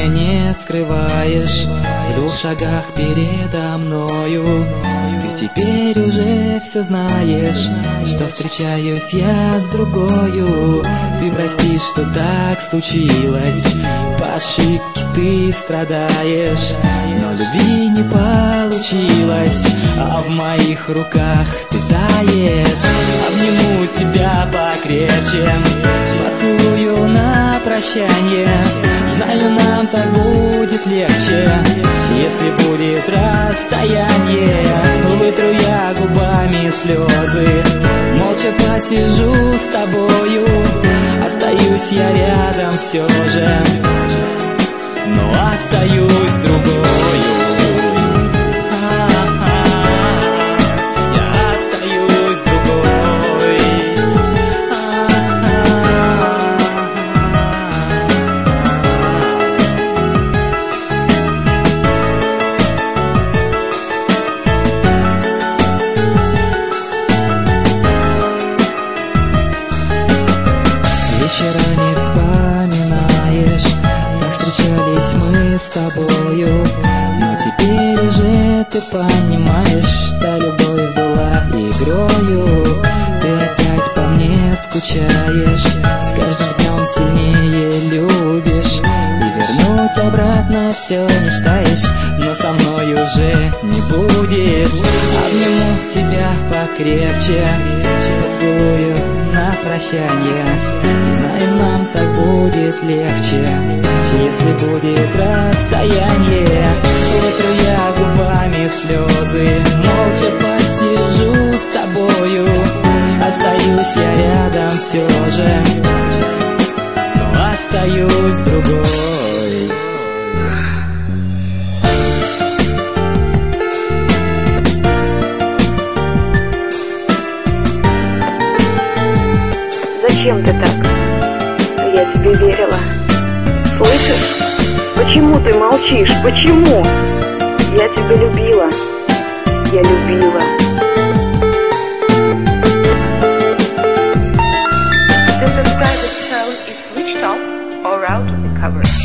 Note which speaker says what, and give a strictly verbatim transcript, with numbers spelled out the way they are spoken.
Speaker 1: меня не скрываешь в двух шагах передо мною. Ты теперь уже все знаешь, что встречаюсь я с другою. Ты прости, что так случилось, по ошибке ты страдаешь, но любви не получилось, а в моих руках ты таешь. Обниму тебя покрепче, поцелую на прощанье. Знаю, нам так будет легче, если будет расстояние. Вытру я губами слезы, молча посижу с тобою. Остаюсь я рядом все же, но остаюсь с другою. Вечерами вспоминаешь, как встречались мы с тобою. Но теперь уже ты понимаешь, что любовь была игрою. Ты опять по мне скучаешь, с каждым днем сильнее любишь, и вернуть обратно все мечтаешь, но со мной уже не будешь. Обниму тебя покрепче, поцелую на прощанье. Знаю, нам так будет легче, если будет расстояние. Вытру я губами слезы, молча посижу с тобою. Остаюсь я рядом все же, но остаюсь с другой.
Speaker 2: Зачем ты так? Я тебе верила. Слышишь? Почему ты молчишь? Почему? Я тебя любила. Я любила.
Speaker 3: The subscriber sound is switched off or out of the cover.